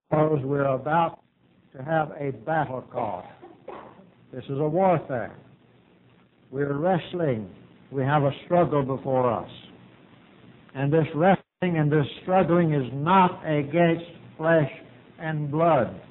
Because we're about to have a battle call. This is a warfare. We're wrestling. We have a struggle before us. And this wrestling and this struggling is not against flesh and blood.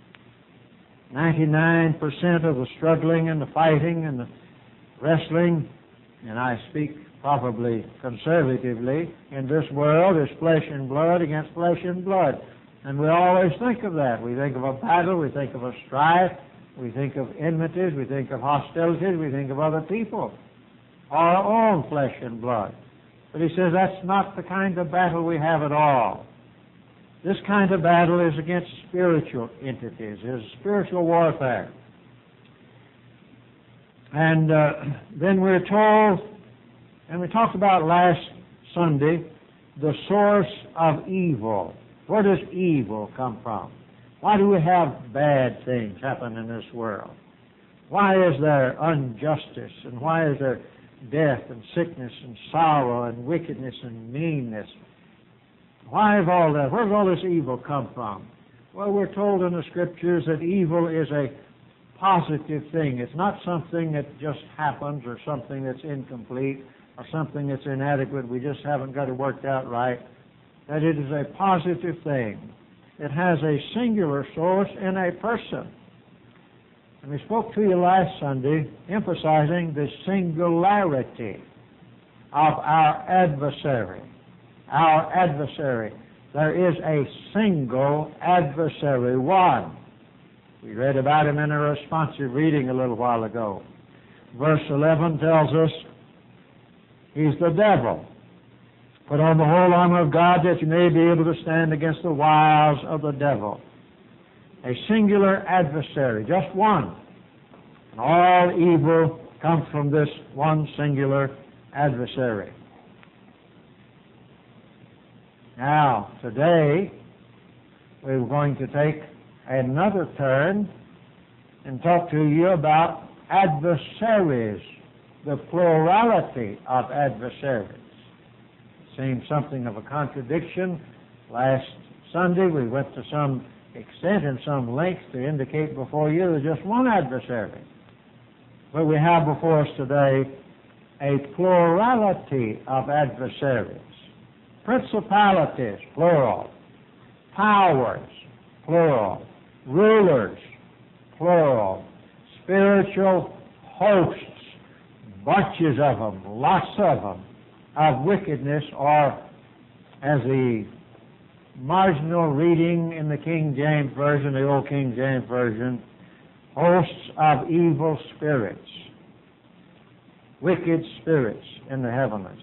99% of the struggling and the fighting and the wrestling, and I speak probably conservatively, in this world is flesh and blood against flesh and blood. And we always think of that. We think of a battle, we think of a strife, we think of enmities, we think of hostilities, we think of other people, our own flesh and blood. But he says that's not the kind of battle we have at all. This kind of battle is against spiritual entities, is spiritual warfare. And then we're told, and we talked about last Sunday, the source of evil. Where does evil come from? Why do we have bad things happen in this world? Why is there injustice, and why is there death and sickness and sorrow and wickedness and meanness? Why is all that? Where does all this evil come from? Well, we're told in the Scriptures that evil is a positive thing. It's not something that just happens or something that's incomplete or something that's inadequate. We just haven't got it worked out right. That it is a positive thing. It has a singular source in a person. And we spoke to you last Sunday emphasizing the singularity of our adversary. Our adversary. There is a single adversary, one. We read about him in a responsive reading a little while ago. Verse 11 tells us he's the devil. Put on the whole armor of God that you may be able to stand against the wiles of the devil. A singular adversary, just one. And all evil comes from this one singular adversary. Now, today, we're going to take another turn and talk to you about adversaries, the plurality of adversaries. Seems something of a contradiction. Last Sunday we went to some extent and some length to indicate before you there's just one adversary. But we have before us today a plurality of adversaries. Principalities, plural. Powers, plural. Rulers, plural. Spiritual hosts, bunches of them, lots of them, of wickedness, or as the marginal reading in the King James Version, the old King James Version, hosts of evil spirits, wicked spirits in the heavens.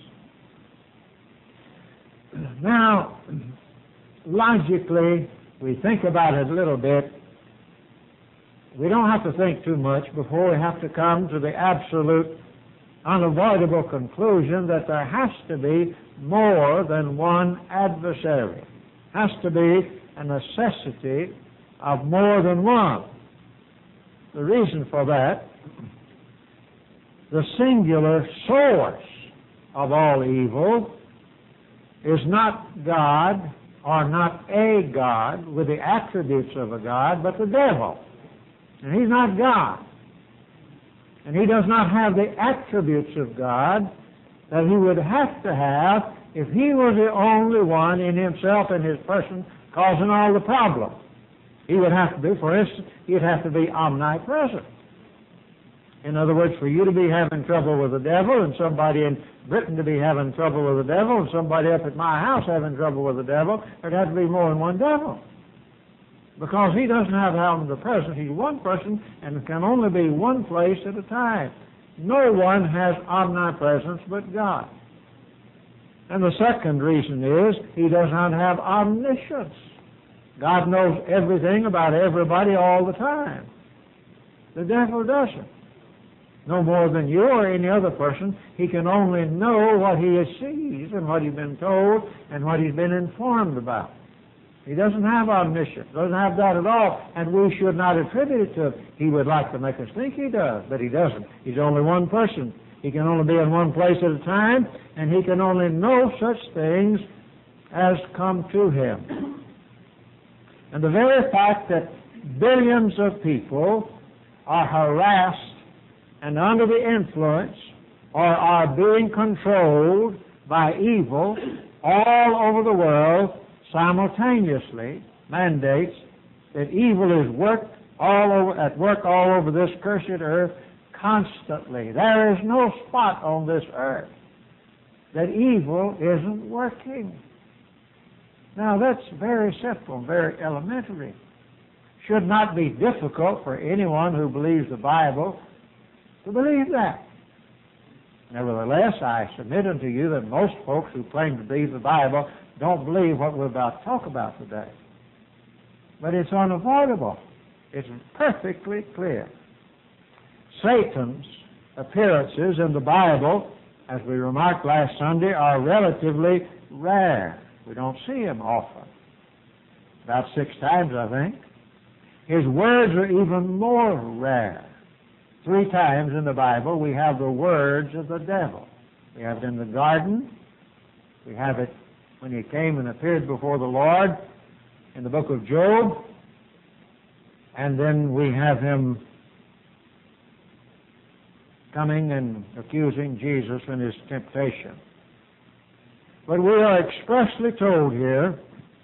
Now, logically, we think about it a little bit. We don't have to think too much before we have to come to the absolute unavoidable conclusion that there has to be more than one adversary. Has to be a necessity of more than one. The reason for that, the singular source of all evil is not God or not a God with the attributes of a God, but the devil. And he's not God. And he does not have the attributes of God that he would have to have if he was the only one in himself and his person causing all the problems. He would have to be, for instance, he'd have to be omnipresent. In other words, for you to be having trouble with the devil and somebody in Britain to be having trouble with the devil and somebody up at my house having trouble with the devil, there'd have to be more than one devil. Because he doesn't have omnipresence. He's one person and can only be one place at a time. No one has omnipresence but God. And the second reason is he does not have omniscience. God knows everything about everybody all the time. The devil doesn't. No more than you or any other person. He can only know what he sees and what he's been told and what he's been informed about. He doesn't have omniscience, doesn't have that at all, and we should not attribute it to him. He would like to make us think he does, but he doesn't. He's only one person. He can only be in one place at a time, and he can only know such things as come to him. And the very fact that billions of people are harassed and under the influence or are being controlled by evil all over the world simultaneously mandates that evil is at work all over this cursed earth constantly. There is no spot on this earth that evil isn't working. Now that's very simple, very elementary. Should not be difficult for anyone who believes the Bible to believe that. Nevertheless, I submit unto you that most folks who claim to believe the Bible don't believe what we're about to talk about today. But it's unavoidable. It's perfectly clear. Satan's appearances in the Bible, as we remarked last Sunday, are relatively rare. We don't see him often. About 6 times, I think. His words are even more rare. 3 times in the Bible we have the words of the devil. We have it in the garden. We have it when he came and appeared before the Lord in the book of Job. And then we have him coming and accusing Jesus in his temptation. But we are expressly told here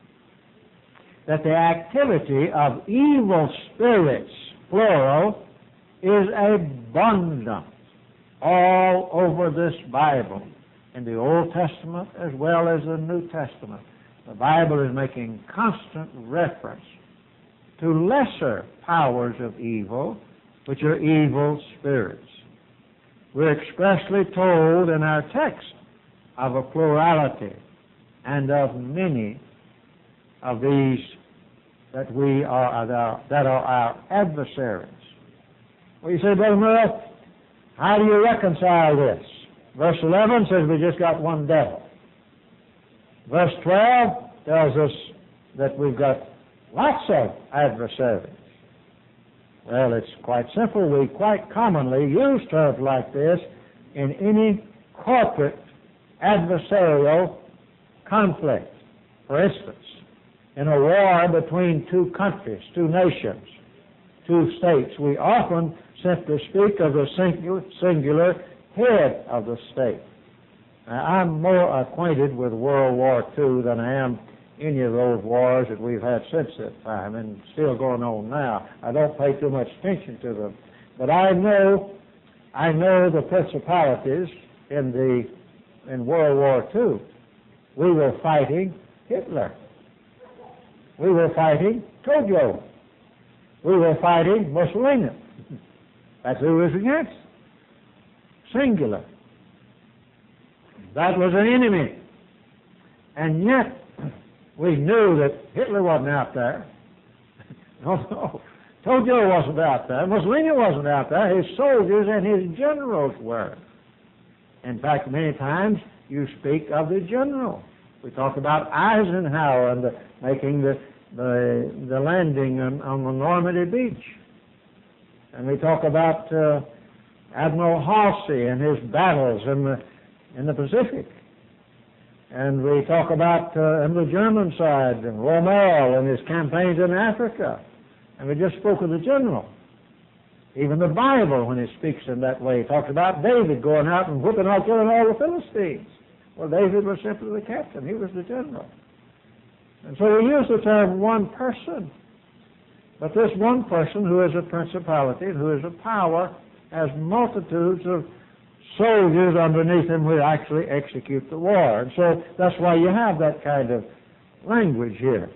that the activity of evil spirits, plural, is abundant all over this Bible, in the Old Testament as well as the New Testament. The Bible is making constant reference to lesser powers of evil, which are evil spirits. We're expressly told in our text of a plurality and of many of these that are our adversaries. Well, you say, Brother Murray, how do you reconcile this? Verse 11 says we just got one devil. Verse 12 tells us that we've got lots of adversaries. Well, it's quite simple. We quite commonly use terms like this in any corporate adversarial conflict. For instance, in a war between 2 countries, 2 nations, 2 states, we often simply speak of the singular head of the state. Now, I'm more acquainted with World War II than I am any of those wars that we've had since that time and still going on now. I don't pay too much attention to them. But I know the principalities in World War II. We were fighting Hitler. We were fighting Tojo. We were fighting Mussolini. That's who was against. Singular. That was an enemy. And yet, we knew that Hitler wasn't out there. No. Tojo wasn't out there. Mussolini wasn't out there. His soldiers and his generals were. In fact, many times you speak of the general. We talk about Eisenhower and making the landing on the Normandy beach. And we talk about Admiral Halsey and his battles in the Pacific. And we talk about on the German side, and Rommel and his campaigns in Africa. And we just spoke of the general. Even the Bible, when it speaks in that way, talks about David going out and whipping out, killing all the Philistines. Well, David was simply the captain. He was the general. And so we use the term one person. But this one person, who is a principality, who is a power, has multitudes of soldiers underneath him who actually execute the war. And so that's why you have that kind of language here.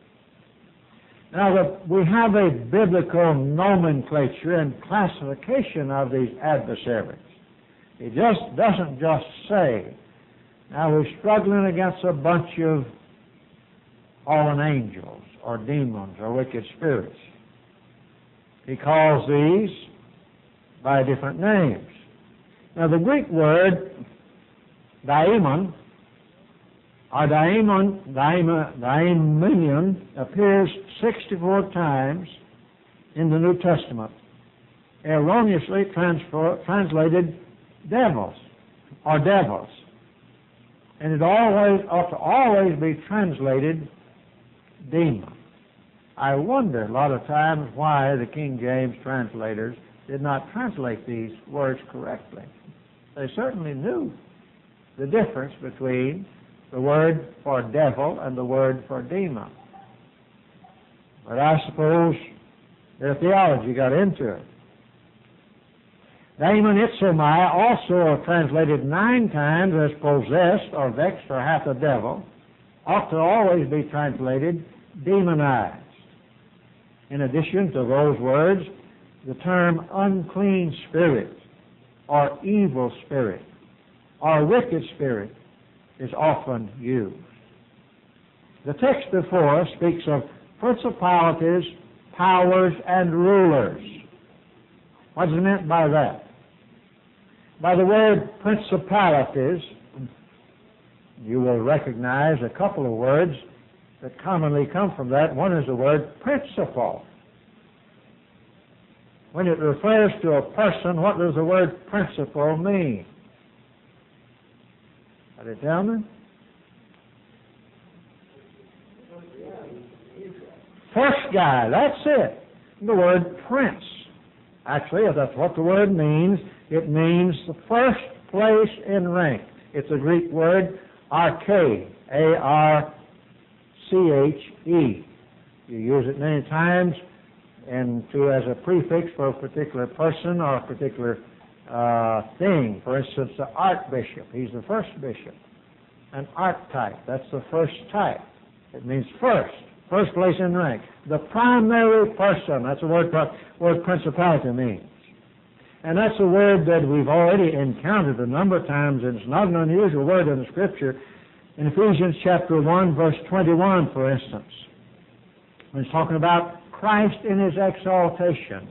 Now, we have a biblical nomenclature and classification of these adversaries. It just doesn't just say, now we're struggling against a bunch of fallen angels or demons or wicked spirits. He calls these by different names. Now, the Greek word daimon or daimonion appears 64 times in the New Testament, erroneously translated devils or devils. And it ought to always be translated demon. I wonder a lot of times why the King James translators did not translate these words correctly. They certainly knew the difference between the word for devil and the word for demon. But I suppose their theology got into it. Daemon Itzomai also are translated 9 times as possessed or vexed or hath a devil, ought to always be translated demonized. In addition to those words, the term unclean spirit or evil spirit or wicked spirit is often used. The text before us speaks of principalities, powers, and rulers. What is meant by that? By the word principalities, you will recognize a couple of words that commonly come from that. One is the word principle. When it refers to a person, what does the word principle mean? Can you tell me? First guy, that's it. The word prince. Actually, if that's what the word means, it means the first place in rank. It's a Greek word, arche, A-R-C-H-E. You use it many times as a prefix for a particular person or a particular thing. For instance, the archbishop, he's the first bishop. An archetype, that's the first type. It means first place in rank. The primary person, that's the word principality means. And that's a word that we've already encountered a number of times, and it's not an unusual word in the Scripture. In Ephesians chapter 1, verse 21, for instance, when it's talking about Christ in His exaltation,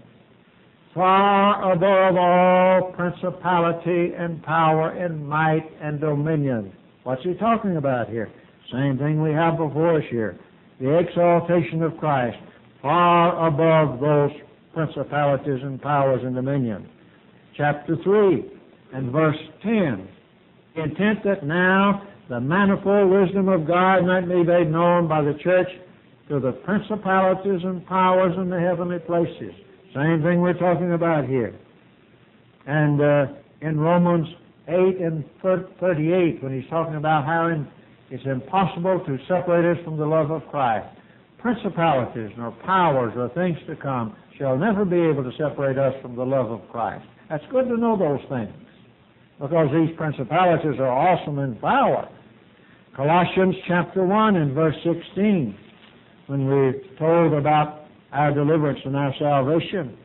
far above all principality and power and might and dominion. What's He talking about here? Same thing we have before us here. The exaltation of Christ, far above those principalities and powers and dominion. Chapter 3 and verse 10. Intent that now the manifold wisdom of God might be made known by the church to the principalities and powers in the heavenly places. Same thing we're talking about here. And in Romans 8 and 38, when he's talking about how it's impossible to separate us from the love of Christ, principalities nor powers or things to come shall never be able to separate us from the love of Christ. That's good to know those things, because these principalities are awesome in power. Colossians chapter 1 and verse 16, when we're told about our deliverance and our salvation.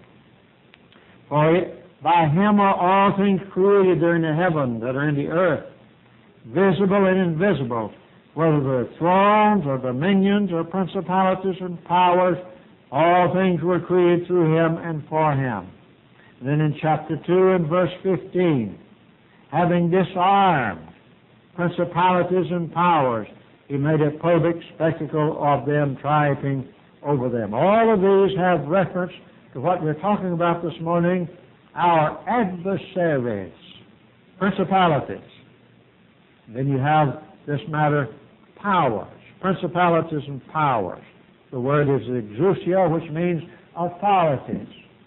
For by Him are all things created there in the heaven that are in the earth, visible and invisible, whether they're thrones or dominions or principalities and powers, all things were created through Him and for Him. And then in chapter 2 and verse 15, having disarmed principalities and powers, He made a public spectacle of them, triumphing over them. All of these have reference to what we're talking about this morning, our adversaries, principalities. And then you have this matter, powers, principalities and powers. The word is exousia, which means authorities.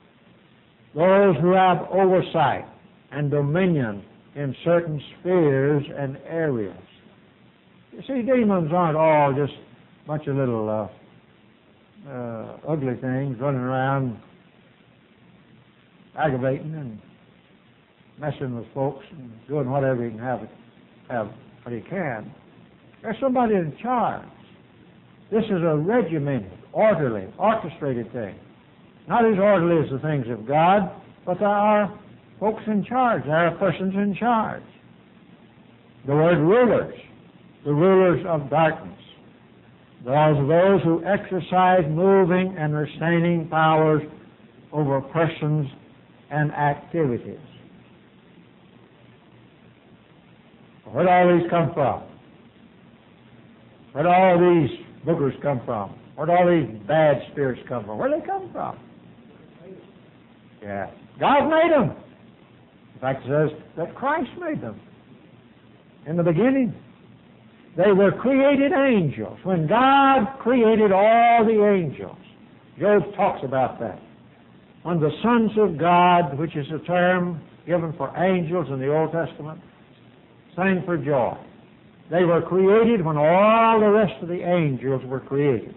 Those who have oversight and dominion in certain spheres and areas. You see, demons aren't all just a bunch of little ugly things running around aggravating and messing with folks and doing whatever he can have what he can. There's somebody in charge. This is a regimented, orderly, orchestrated thing. Not as orderly as the things of God, but there are folks in charge. There are persons in charge. The word rulers, the rulers of darkness. Those are those who exercise moving and restraining powers over persons and activities. Where do all these come from? Where do all these boogers come from? Where do all these bad spirits come from? Where do they come from? Yeah. God made them. In fact, it says that Christ made them in the beginning. They were created angels. When God created all the angels, Job talks about that. When the sons of God, which is a term given for angels in the Old Testament, sang for joy. They were created when all the rest of the angels were created.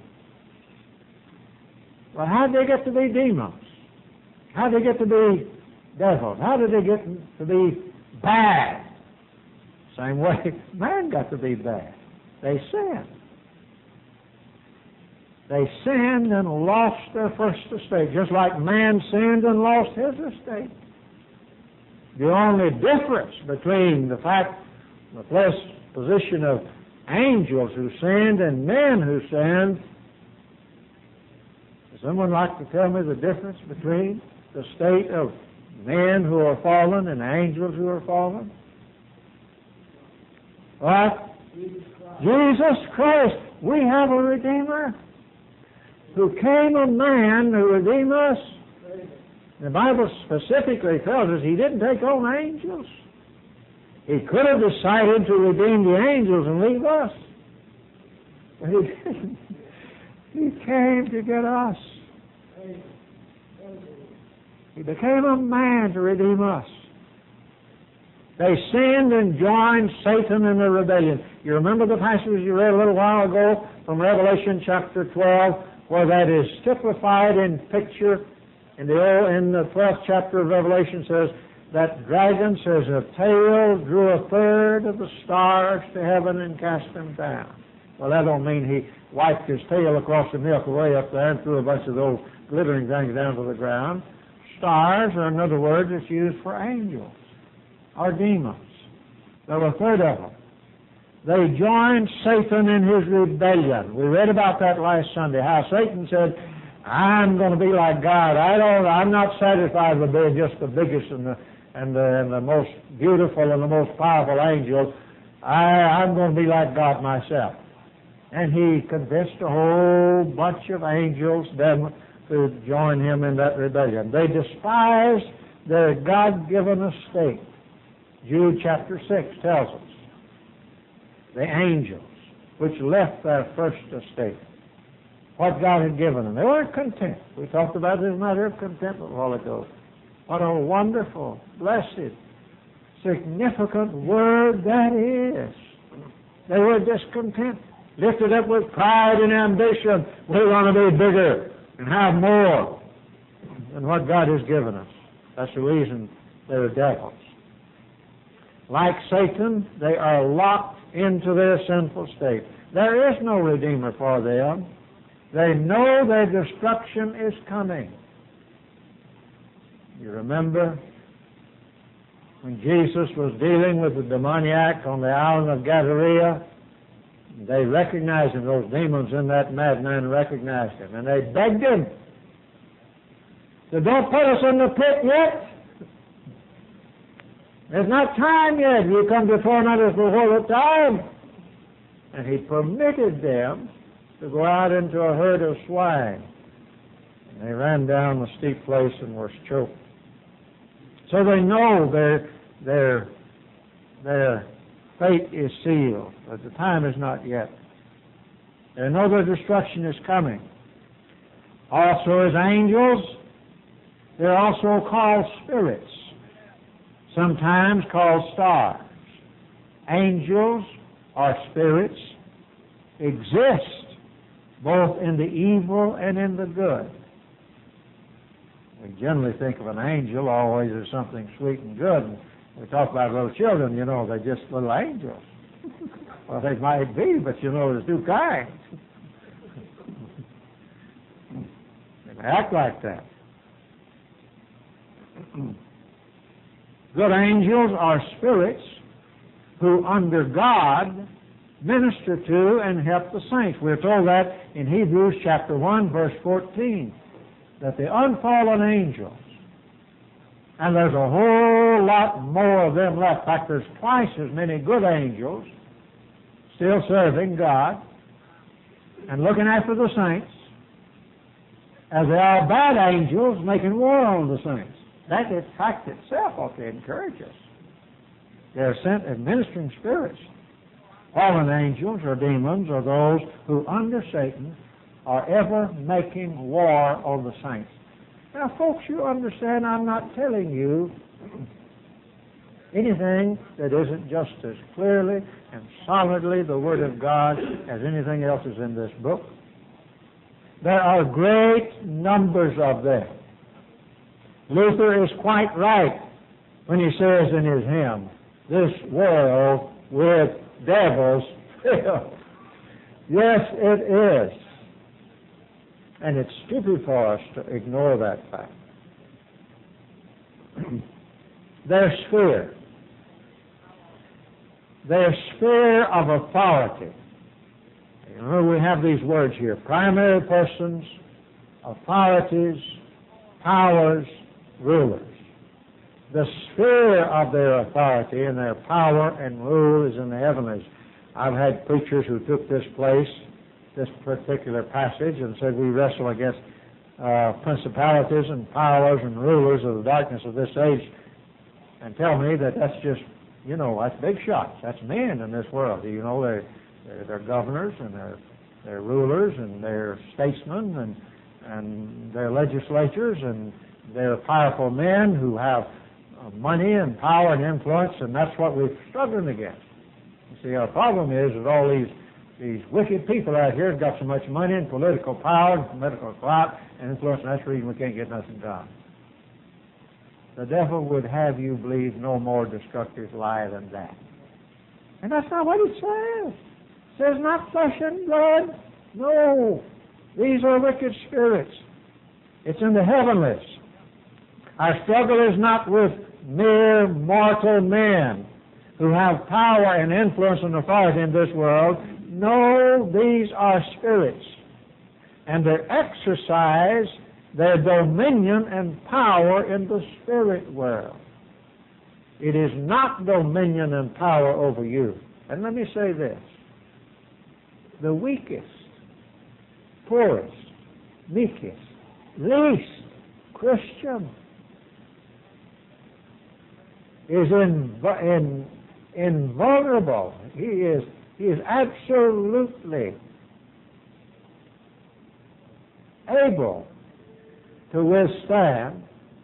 Well, how did they get to be demons? How did they get to be devils? How did they get to be bad? Same way man got to be bad. They sinned. They sinned and lost their first estate, just like man sinned and lost his estate. The only difference between the position of angels who sinned and men who sinned, does someone like to tell me the difference between the state of men who are fallen and angels who are fallen? What? Jesus Christ. We have a Redeemer who came a man to redeem us. The Bible specifically tells us He didn't take on angels. He could have decided to redeem the angels and leave us. But He didn't. He came to get us. He became a man to redeem us. They sinned and joined Satan in the rebellion. You remember the passage you read a little while ago from Revelation chapter 12, where that is typified in picture in the 12th chapter of Revelation. Says that dragon says a tail drew a third of the stars to heaven and cast them down. Well, that don't mean he wiped his tail across the Milky Way up there and threw a bunch of those glittering things down to the ground. Stars are another word that's used for angels or demons. There were a third of them. They joined Satan in his rebellion. We read about that last Sunday, how Satan said, I'm going to be like God. I'm not satisfied with being just the biggest and the most beautiful and the most powerful angel. I'm going to be like God myself. And he convinced a whole bunch of angels then to join him in that rebellion. They despised their God-given estate. Jude chapter 6 tells us the angels which left their first estate, what God had given them. They weren't content. We talked about this matter of contentment a while ago. What a wonderful, blessed, significant word that is. They were discontent, lifted up with pride and ambition. We want to be bigger and have more than what God has given us. That's the reason they're devils. Like Satan, they are locked into their sinful state. There is no Redeemer for them. They know their destruction is coming. You remember when Jesus was dealing with the demoniac on the island of Gadara? They recognized him. Those demons in that madman recognized him. And they begged him, so don't put us in the pit yet. There's not time yet. You come to torment us before the time. And he permitted them to go out into a herd of swine. And they ran down the steep place and were choked. So they know their fate is sealed, but the time is not yet. They know their destruction is coming. Also as angels, they're also called spirits, sometimes called stars. Angels or spirits exist both in the evil and in the good. We generally think of an angel always as something sweet and good. And we talk about little children, they're just little angels. Well, they might be, but there's two kinds. They act like that. Good angels are spirits who, under God, minister to and help the saints. We're told that in Hebrews chapter 1, verse 14, that the unfallen angels, and there's a whole lot more of them left. In fact, there's twice as many good angels still serving God and looking after the saints as there are bad angels making war on the saints. That, in fact, itself ought to encourage us. They're sent as ministering spirits. fallen angels or demons or those who under Satan are ever making war on the saints. Now, folks, you understand I'm not telling you anything that isn't just as clearly and solidly the Word of God as anything else is in this book. There are great numbers of them. Luther is quite right when he says in his hymn, "This world with devils filled." Yes, it is. And it's stupid for us to ignore that fact. Their sphere of authority. You know, we have these words here: primary persons, authorities, powers, rulers. The sphere of their authority and their power and rule is in the heavenlies. I've had preachers who took this particular passage, and said we wrestle against principalities and powers and rulers of the darkness of this age, and tell me that that's just, that's big shots. That's men in this world. They're governors and they're rulers and they're statesmen and they're legislatures and they're powerful men who have money and power and influence, and that's what we're struggling against. You see, our problem is that all these wicked people out here have got so much money and political power and political clout and influence, and that's the reason we can't get nothing done. The devil would have you believe no more destructive lie than that. And that's not what it says. It says not flesh and blood. No. These are wicked spirits. It's in the heavenlies. Our struggle is not with mere mortal men who have power and influence and authority in this world. No, these are spirits. And they exercise their dominion and power in the spirit world. It is not dominion and power over you. And let me say this. The weakest, poorest, meekest, least Christian is invulnerable. He is absolutely able to withstand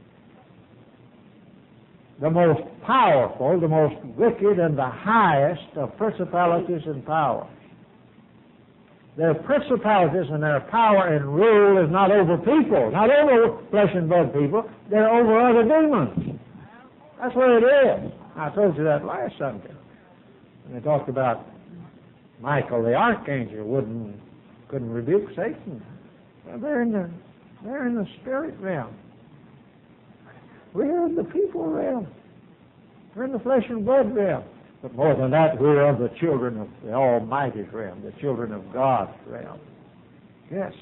the most powerful, the most wicked, and the highest of principalities and powers. Their principalities and their power and rule is not over people, not over flesh and blood people. They're over other demons. That's what it is. I told you that last Sunday. And they talked about Michael the archangel couldn't rebuke Satan. Well, they're in the spirit realm. We're in the people realm. We're in the flesh and blood realm. But more than that, we're of the children of the Almighty's realm, the children of God's realm. Yes.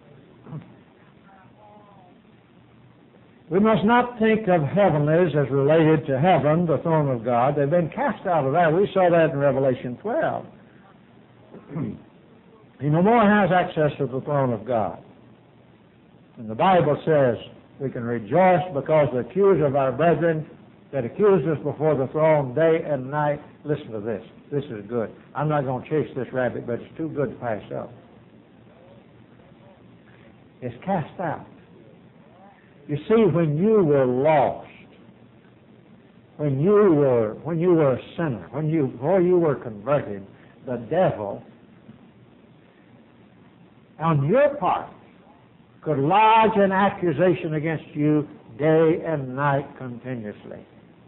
We must not think of heavenlies as related to heaven, the throne of God. They've been cast out of that. We saw that in Revelation 12. He no more has access to the throne of God. And the Bible says we can rejoice because the accuser of our brethren that accused us before the throne day and night. Listen to this. This is good. I'm not going to chase this rabbit, but it's too good to pass up. It's cast out. You see, when you were lost, when you were a sinner, before you were converted, the devil, on your part, could lodge an accusation against you day and night continuously.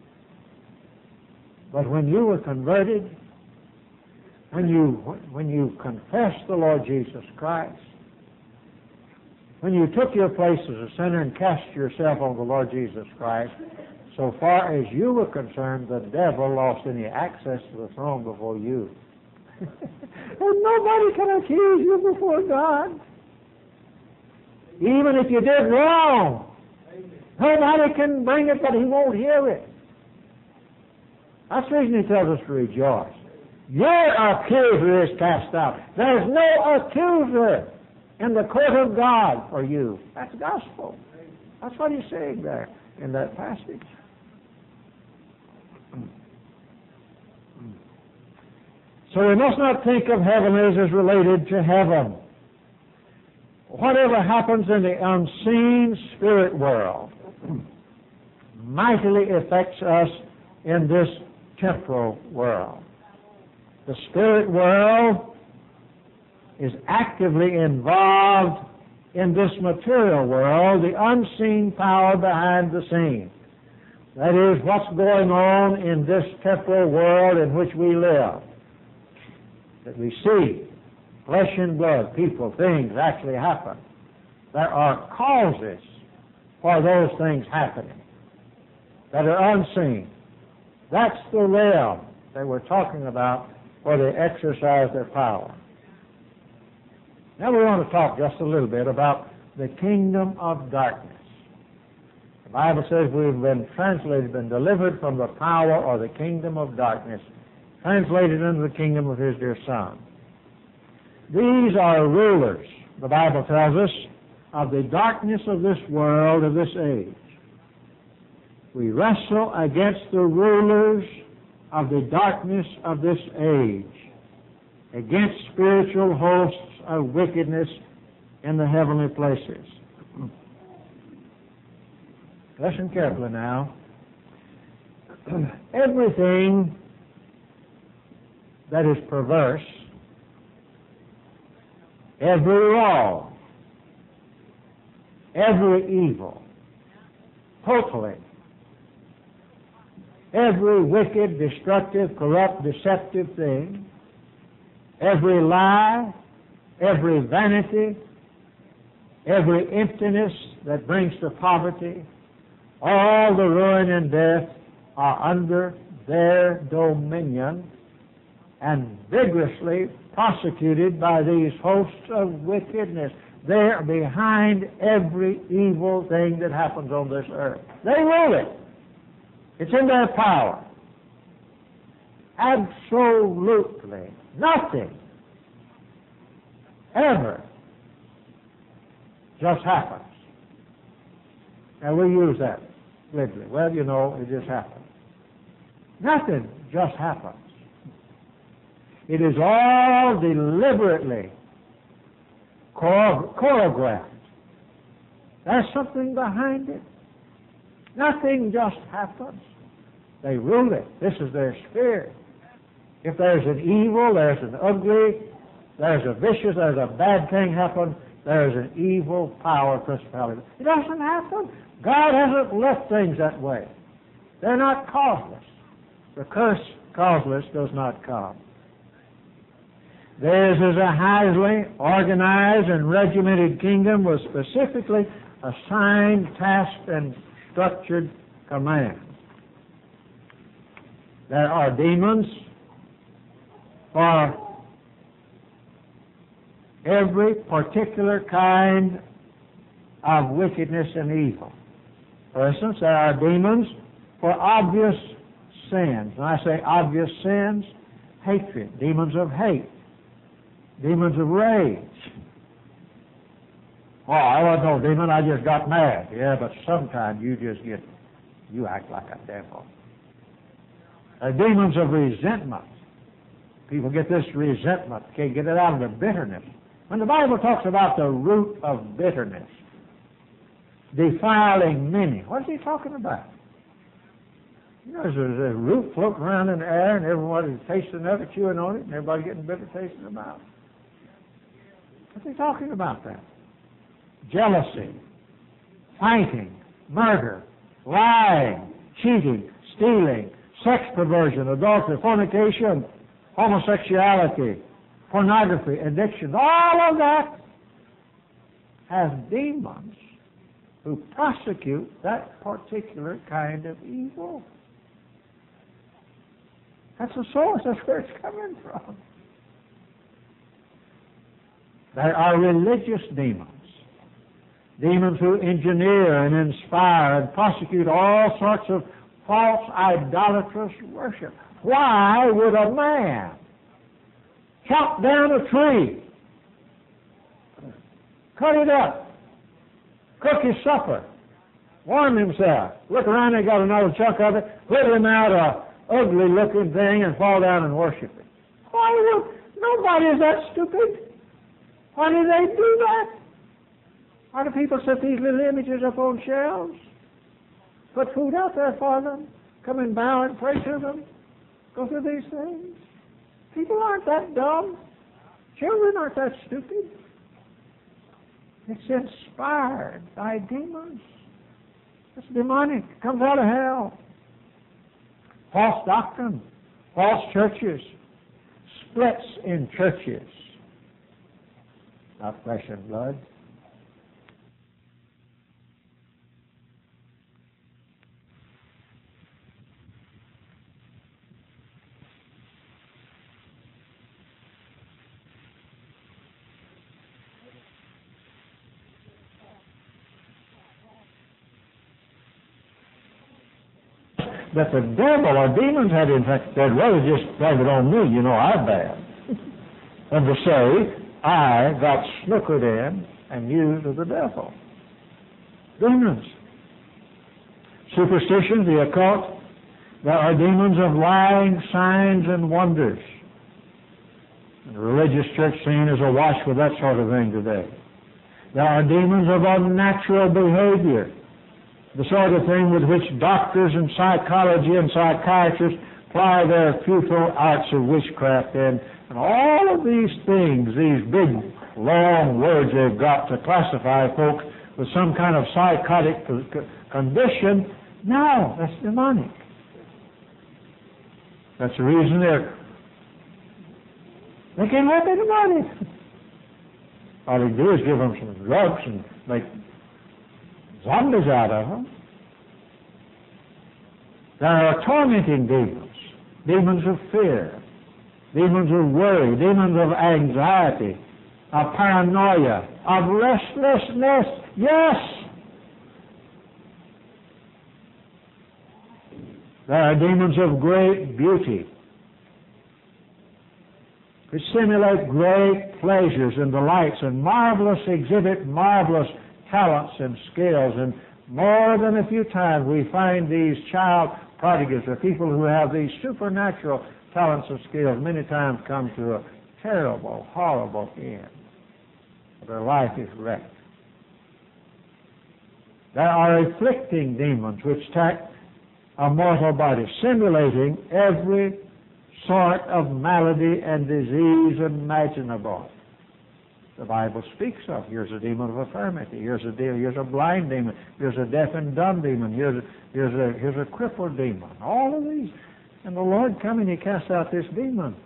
But when you were converted, when you confessed the Lord Jesus Christ, when you took your place as a sinner and cast yourself on the Lord Jesus Christ, so far as you were concerned, the devil lost any access to the throne before you. And nobody can accuse you before God. Even if you did wrong, nobody can bring it, but he won't hear it. That's the reason he tells us to rejoice. Your accuser is cast out. There's no accuser in the court of God for you. That's gospel. That's what he's saying there in that passage. So we must not think of heaven as related to heaven. Whatever happens in the unseen spirit world mightily affects us in this temporal world. The spirit world is actively involved in this material world, the unseen power behind the scene. That is, what's going on in this temporal world in which we live, that we see. Flesh and blood, people, things actually happen. There are causes for those things happening that are unseen. That's the realm that we're talking about where they exercise their power. Now we want to talk just a little bit about the kingdom of darkness. The Bible says we've been translated, been delivered from the power or the kingdom of darkness, translated into the kingdom of His dear Son. These are rulers, the Bible tells us, of the darkness of this world, of this age. We wrestle against the rulers of the darkness of this age, against spiritual hosts of wickedness in the heavenly places. Listen carefully now. Everything that is perverse, every wrong, every evil, totally, every wicked, destructive, corrupt, deceptive thing, every lie, every vanity, every emptiness that brings to poverty, all the ruin and death are under their dominion and vigorously prosecuted by these hosts of wickedness. They're behind every evil thing that happens on this earth. They rule it. It's in their power. Absolutely nothing ever just happens. And we use that glibly. Well, you know, it just happens. Nothing just happens. It is all deliberately choreographed. There's something behind it. Nothing just happens. They rule it. This is their spirit. If there's an evil, there's an ugly, there's a vicious, there's a bad thing happen, there's an evil power, principality. It doesn't happen. God hasn't left things that way. They're not causeless. The curse causeless does not come. Theirs is a highly organized and regimented kingdom with specifically assigned tasks and structured commands. There are demons for every particular kind of wickedness and evil. For instance, there are demons for obvious sins. When I say obvious sins, hatred, demons of hate, demons of rage. Oh, I wasn't no demon, I just got mad. Yeah, but sometimes you act like a devil. Demons of resentment. People get this resentment, can't get it out of their bitterness. When the Bible talks about the root of bitterness, defiling many, what is he talking about? You know, there's a root floating around in the air and everybody's tasting of it, chewing on it, and everybody getting bitter taste in their mouth. What's he talking about then? Jealousy, fighting, murder, lying, cheating, stealing, sex perversion, adultery, fornication, homosexuality, pornography, addiction, all of that has demons who prosecute that particular kind of evil. That's the source. That's where it's coming from. There are religious demons. Demons who engineer and inspire and prosecute all sorts of false idolatrous worship. Why would a man chop down a tree, cut it up, cook his supper, warm himself, look around and got another chunk of it, whittle him out a ugly looking thing and fall down and worship it? Nobody is that stupid. Why do they do that? Why do people set these little images up on shelves? Put food out there for them. Come and bow and pray to them. Go through these things. People aren't that dumb. Children aren't that stupid. It's inspired by demons. It's demonic. It comes out of hell. False doctrine. False churches. Splits in churches. Not flesh and blood. That the devil or demons had in fact, they'd rather just blame it on me, I'm bad. And to say, I got snookered in and used of the devil. Demons. Superstition, the occult. There are demons of lying, signs, and wonders. The religious church scene is awash with that sort of thing today. There are demons of unnatural behavior. The sort of thing with which doctors and psychology and psychiatrists ply their futile arts of witchcraft in. And all of these things, these big, long words they've got to classify folks with some kind of psychotic condition, no, that's demonic. That's the reason they can't have any money. All they do is give them some drugs and make zombies out of them. There are tormenting demons, demons of fear, demons of worry, demons of anxiety, of paranoia, of restlessness. Yes! There are demons of great beauty, which simulate great pleasures and delights and exhibit marvelous talents and skills. And more than a few times we find these child prodigals, or people who have these supernatural talents and skills, many times come to a terrible, horrible end. Their life is wrecked. There are afflicting demons which attack a mortal body, simulating every sort of malady and disease imaginable. The Bible speaks of. Here's a demon of infirmity. Here's a blind demon. Here's a deaf and dumb demon. Here's a crippled demon. All of these. And the Lord coming, He casts out this demon.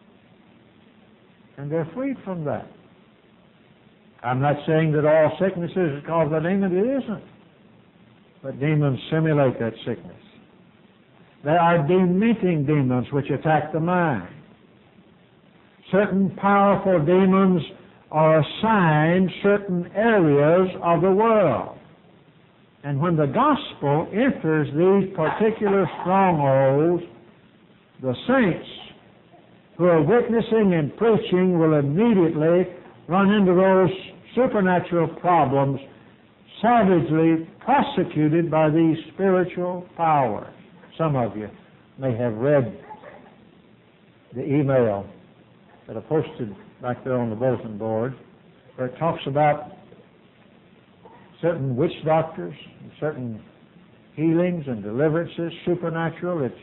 And they're freed from that. I'm not saying that all sicknesses is caused by demons. It isn't. But demons simulate that sickness. There are dementing demons which attack the mind. Certain powerful demons are assigned certain areas of the world. And when the gospel enters these particular strongholds, the saints who are witnessing and preaching will immediately run into those supernatural problems, savagely prosecuted by these spiritual powers. Some of you may have read the email that I posted back there on the bulletin board, where it talks about certain witch doctors, and certain healings and deliverances, supernatural. That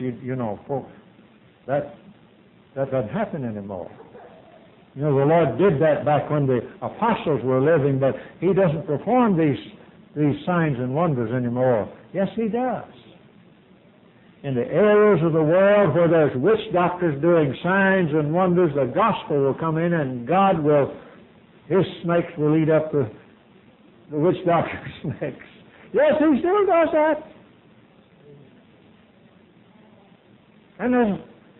that doesn't happen anymore. The Lord did that back when the apostles were living, but He doesn't perform these signs and wonders anymore. Yes, He does. In the areas of the world where there's witch doctors doing signs and wonders, the gospel will come in and His snakes will eat up the witch doctor's snakes. Yes, He still does that. And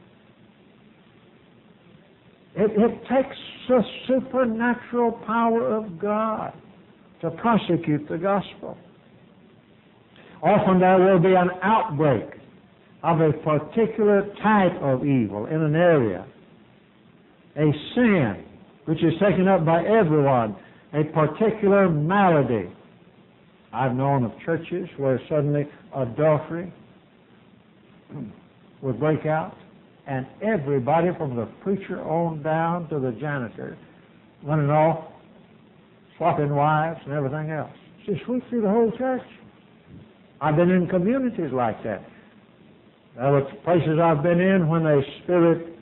it takes the supernatural power of God to prosecute the gospel. Often there will be an outbreak of a particular type of evil in an area, a sin which is taken up by everyone, a particular malady. I've known of churches where suddenly adultery would break out, and everybody from the preacher on down to the janitor running off, swapping wives and everything else. It's just sweep through the whole church. I've been in communities like that. There were places I've been in when a spirit,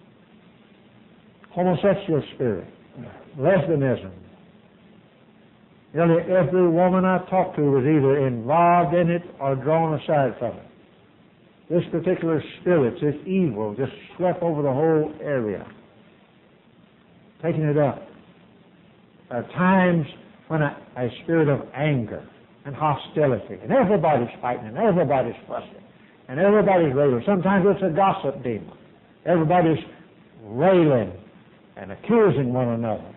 homosexual spirit, lesbianism. Nearly every woman I talked to was either involved in it or drawn aside from it. This particular spirit, this evil, just swept over the whole area, taking it up. There are times when a spirit of anger and hostility, and everybody's fighting, and everybody's fussing, and everybody's railing. Sometimes it's a gossip demon. Everybody's railing and accusing one another.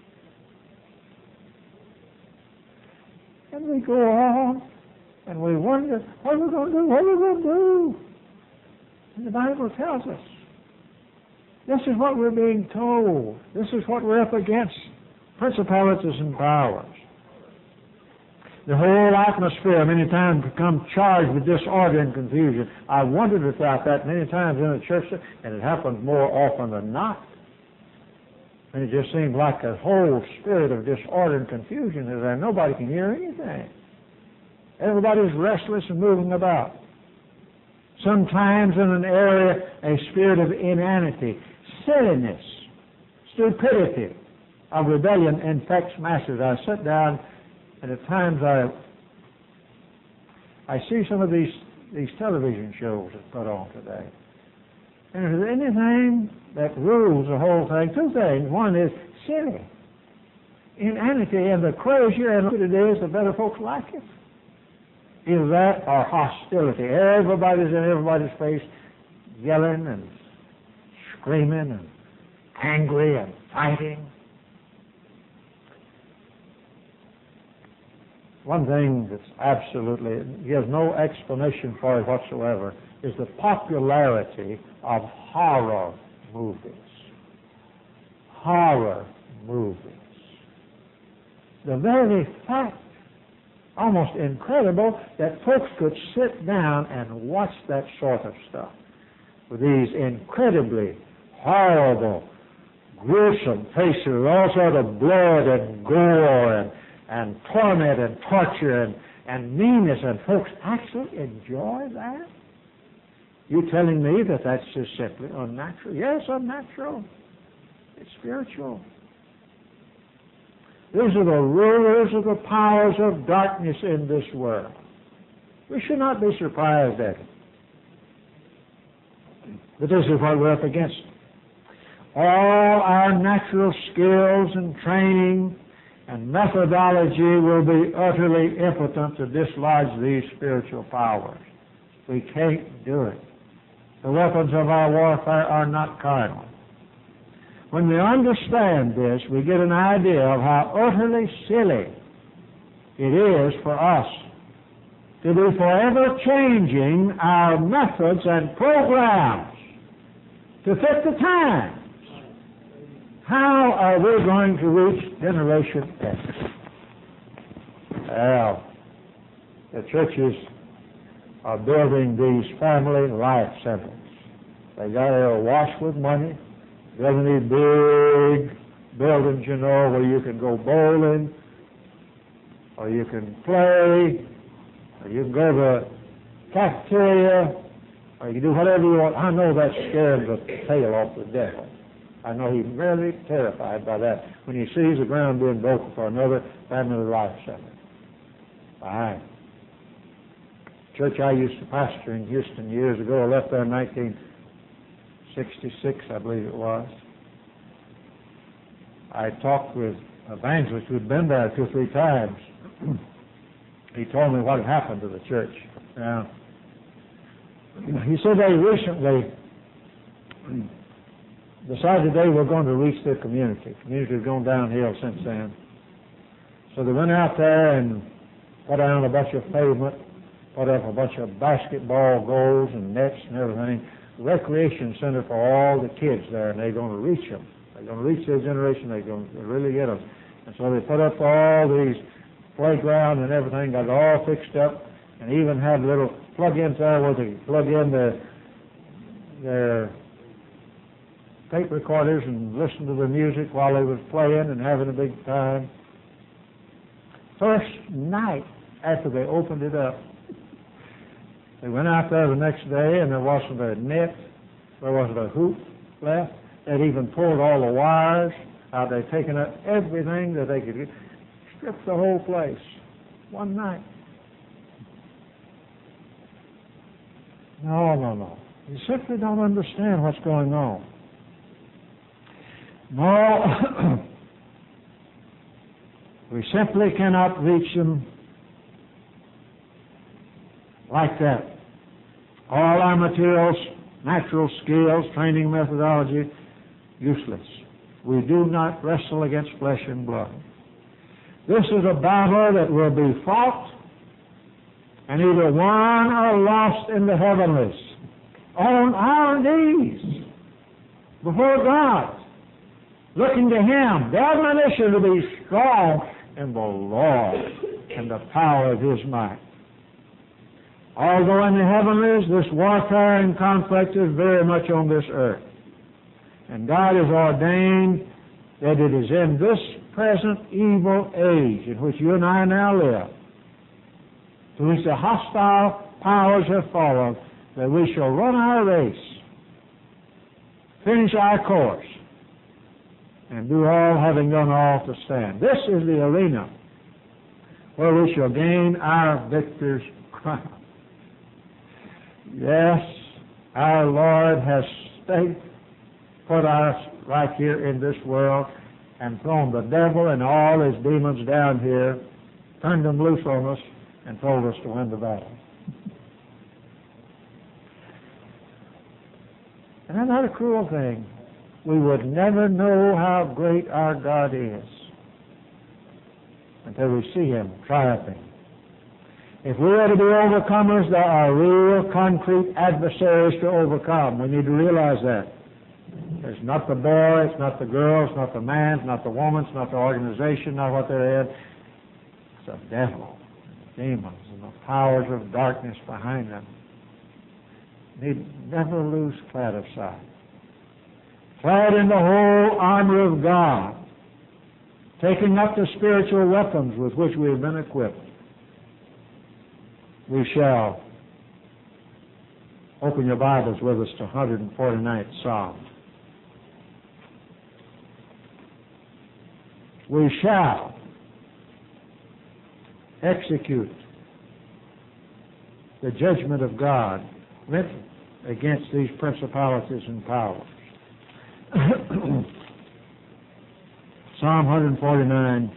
And we go on, and we wonder, what are we going to do? What are we going to do? And the Bible tells us, this is what we're being told. This is what we're up against. Principalities and powers. The whole atmosphere many times becomes charged with disorder and confusion. I wondered about that many times in the church, and it happens more often than not. And it just seems like a whole spirit of disorder and confusion is there. Nobody can hear anything. Everybody's restless and moving about. Sometimes in an area, a spirit of inanity, silliness, stupidity, of rebellion infects masses. I sit down, and at times I see some of these television shows that put on today. And if there's anything that rules the whole thing, two things. One is silly. Inanity, and the crazier and it is, the better folks like it. Either that or hostility. Everybody's in everybody's face yelling and screaming and angry and fighting. One thing that's absolutely, gives no explanation for it whatsoever, is the popularity of horror movies. Horror movies. The very fact, almost incredible, that folks could sit down and watch that sort of stuff with these incredibly horrible, gruesome faces, all sort of blood and gore and torment and torture and meanness, and folks actually enjoy that? You telling me that that's just simply unnatural? Yes, unnatural. It's spiritual. These are the rulers of the powers of darkness in this world. We should not be surprised at it. But this is what we're up against. All our natural skills and training and methodology will be utterly impotent to dislodge these spiritual powers. We can't do it. The weapons of our warfare are not carnal. When we understand this, we get an idea of how utterly silly it is for us to be forever changing our methods and programs to fit the times. How are we going to reach Generation X? Well, the churches are building these family life centers. They got it awash with money. Building these big buildings, you know, where you can go bowling, or you can play, or you can go to the cafeteria, or you can do whatever you want. I know that scares the tail off the devil. I know he's really terrified by that when he sees the ground being broken for another family life center. Fine. Church I used to pastor in Houston years ago, I left there in 1966, I believe it was. I talked with an evangelist who had been there 2 or 3 times. He told me what had happened to the church. Now, he said they recently decided they were going to reach their community. The community has gone downhill since then. So they went out there and put down a bunch of pavement, put up a bunch of basketball goals and nets and everything. Recreation center for all the kids there, and they're going to reach them. They're going to reach their generation. They're going to really get them. And so they put up all these playground and everything, got it all fixed up, and even had little plug-ins there where they plug in their tape recorders and listened to the music while they was playing and having a big time. First night after they opened it up, they went out there the next day and there wasn't a net, there wasn't a hoop left. They'd even pulled all the wires out. They'd taken up everything that they could get, stripped the whole place one night. No. You simply don't understand what's going on. No, we simply cannot reach them like that. All our materials, natural skills, training methodology, useless. We do not wrestle against flesh and blood. This is a battle that will be fought and either won or lost in the heavenlies, on our knees, before God, looking to Him. The admonition to be strong in the Lord and the power of His might. Although in the heavenlies, this warfare and conflict is very much on this earth. And God has ordained that it is in this present evil age in which you and I now live, to which the hostile powers have fallen, that we shall run our race, finish our course, and do all, having done all, to stand. This is the arena where we shall gain our victor's crown. Yes, our Lord has put us right here in this world and thrown the devil and all his demons down here, turned them loose on us, and told us to win the battle. And that's not a cruel thing. We would never know how great our God is until we see Him triumphing. If we are to be overcomers, there are real concrete adversaries to overcome. We need to realize that. It's not the boy, it's not the girl, it's not the man, it's not the woman, it's not the organization, not what they're in. It's the devil, the demons, and the powers of darkness behind them. Need never lose sight of sight. Clad in the whole armor of God, taking up the spiritual weapons with which we have been equipped, we shall open your Bibles with us to 149th Psalm. We shall execute the judgment of God written against these principalities and powers. Psalm 149.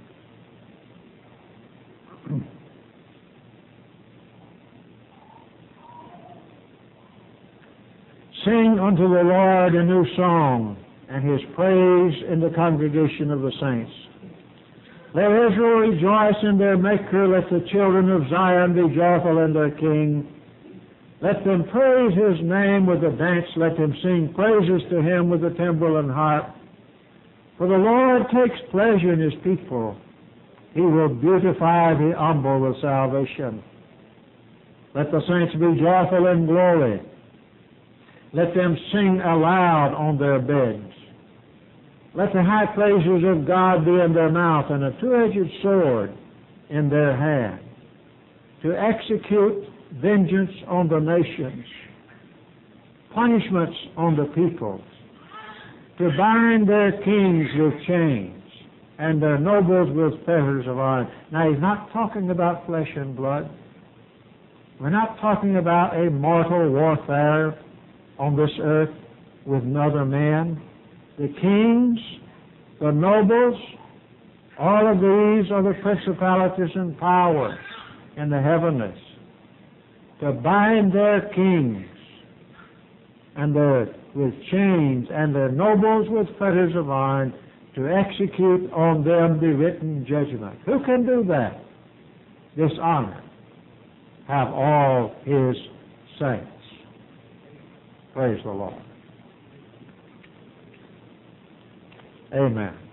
Sing unto the Lord a new song, and His praise in the congregation of the saints. Let Israel rejoice in their Maker. Let the children of Zion be joyful in their King. Let them praise His name with a dance. Let them sing praises to Him with the timbrel and harp. For the Lord takes pleasure in His people. He will beautify the humble with salvation. Let the saints be joyful in glory. Let them sing aloud on their beds. Let the high praises of God be in their mouth and a two-edged sword in their hand, to execute vengeance on the nations, punishments on the peoples, to bind their kings with chains and their nobles with fetters of iron. Now, he's not talking about flesh and blood. We're not talking about a mortal warfare on this earth with other men. The kings, the nobles, all of these are the principalities and powers in the heavenlies, to bind their kings and with chains and their nobles with fetters of iron, to execute on them the written judgment. Who can do that? This honor have all His saints. Praise the Lord. Amen.